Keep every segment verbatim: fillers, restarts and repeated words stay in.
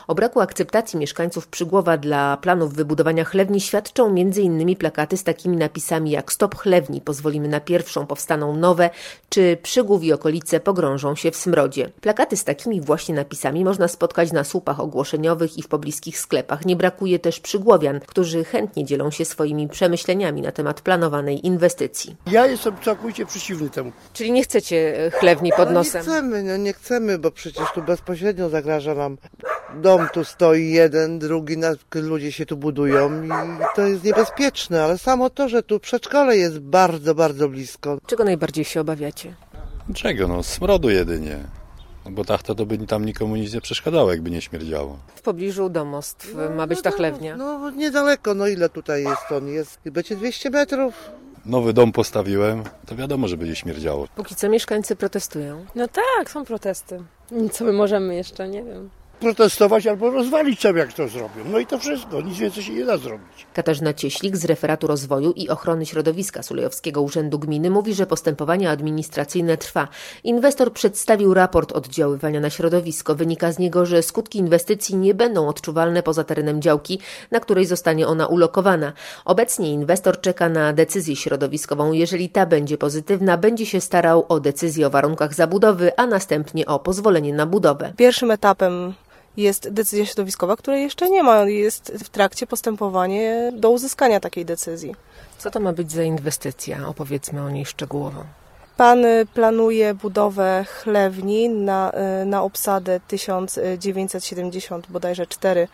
O braku akceptacji mieszkańców Przygłowa dla planów wybudowania chlewni świadczą między innymi plakaty z takimi napisami jak „Stop chlewni, pozwolimy na pierwszą, powstaną nowe” czy „Przygłów i okolice pogrążą się w smrodzie”. Plakaty z takimi właśnie napisami można spotkać na słupach ogłoszeniowych i w pobliskich sklepach. Nie brakuje też przygłowian, którzy chętnie dzielą się swoimi przemyśleniami na temat planowanej inwestycji. Ja jestem całkowicie przeciwny temu. Czyli nie chcecie chlewni pod nosem? No nie chcemy, no nie chcemy, bo przecież tu bezpośrednio zagraża nam. Dom tu stoi jeden, drugi, ludzie się tu budują i to jest niebezpieczne, ale samo to, że tu przedszkole jest bardzo, bardzo blisko. Czego najbardziej się obawiacie? Czego? No smrodu jedynie. No bo tak to, to by tam nikomu nic nie przeszkadzało, jakby nie śmierdziało. W pobliżu domostw No, ma być no, ta chlewnia? No, no niedaleko, no ile tutaj jest on? Jest, będzie dwieście metrów. Nowy dom postawiłem, to wiadomo, że będzie śmierdziało. Póki co mieszkańcy protestują. No tak, są protesty. Co my możemy jeszcze, nie wiem. Protestować albo rozwalić sobie, jak to zrobią. No i to wszystko, nic więcej się nie da zrobić. Katarzyna Cieślik z Referatu Rozwoju i Ochrony Środowiska Sulejowskiego Urzędu Gminy mówi, że postępowanie administracyjne trwa. Inwestor przedstawił raport oddziaływania na środowisko. Wynika z niego, że skutki inwestycji nie będą odczuwalne poza terenem działki, na której zostanie ona ulokowana. Obecnie inwestor czeka na decyzję środowiskową. Jeżeli ta będzie pozytywna, będzie się starał o decyzję o warunkach zabudowy, a następnie o pozwolenie na budowę. Pierwszym etapem jest decyzja środowiskowa, której jeszcze nie ma. Jest w trakcie postępowanie do uzyskania takiej decyzji. Co to ma być za inwestycja? Opowiedzmy o niej szczegółowo. Pan planuje budowę chlewni na, na obsadę tysiąc dziewięćset siedemdziesiąt bodajże cztery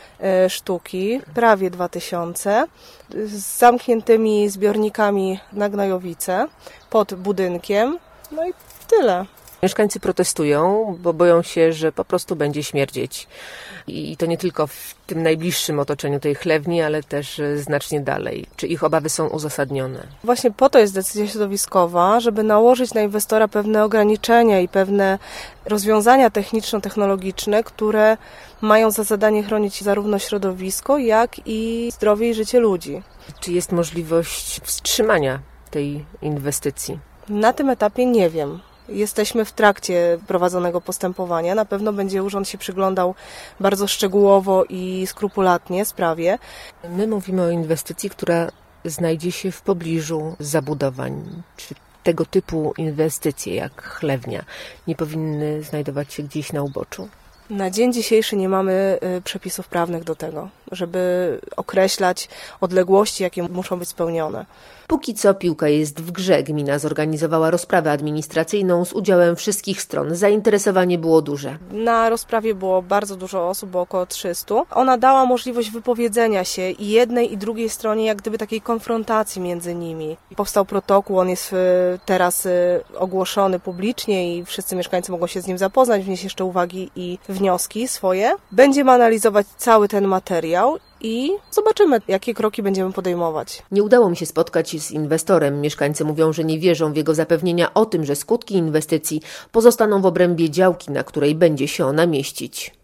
sztuki, prawie dwa tysiące, z zamkniętymi zbiornikami na gnojowice pod budynkiem. No i tyle. Mieszkańcy protestują, bo boją się, że po prostu będzie śmierdzieć. I to nie tylko w tym najbliższym otoczeniu tej chlewni, ale też znacznie dalej. Czy ich obawy są uzasadnione? Właśnie po to jest decyzja środowiskowa, żeby nałożyć na inwestora pewne ograniczenia i pewne rozwiązania techniczno-technologiczne, które mają za zadanie chronić zarówno środowisko, jak i zdrowie i życie ludzi. Czy jest możliwość wstrzymania tej inwestycji? Na tym etapie nie wiem. Jesteśmy w trakcie prowadzonego postępowania. Na pewno będzie urząd się przyglądał bardzo szczegółowo i skrupulatnie sprawie. My mówimy o inwestycji, która znajdzie się w pobliżu zabudowań. Czy tego typu inwestycje jak chlewnia nie powinny znajdować się gdzieś na uboczu? Na dzień dzisiejszy nie mamy przepisów prawnych do tego, żeby określać odległości, jakie muszą być spełnione. Póki co piłka jest w grze. Gmina zorganizowała rozprawę administracyjną z udziałem wszystkich stron. Zainteresowanie było duże. Na rozprawie było bardzo dużo osób, bo około trzystu. Ona dała możliwość wypowiedzenia się i jednej i drugiej stronie, jak gdyby takiej konfrontacji między nimi. Powstał protokół, on jest teraz ogłoszony publicznie i wszyscy mieszkańcy mogą się z nim zapoznać, wnieść jeszcze uwagi i wnioski swoje. Będziemy analizować cały ten materiał i zobaczymy, jakie kroki będziemy podejmować. Nie udało mi się spotkać z inwestorem. Mieszkańcy mówią, że nie wierzą w jego zapewnienia o tym, że skutki inwestycji pozostaną w obrębie działki, na której będzie się ona mieścić.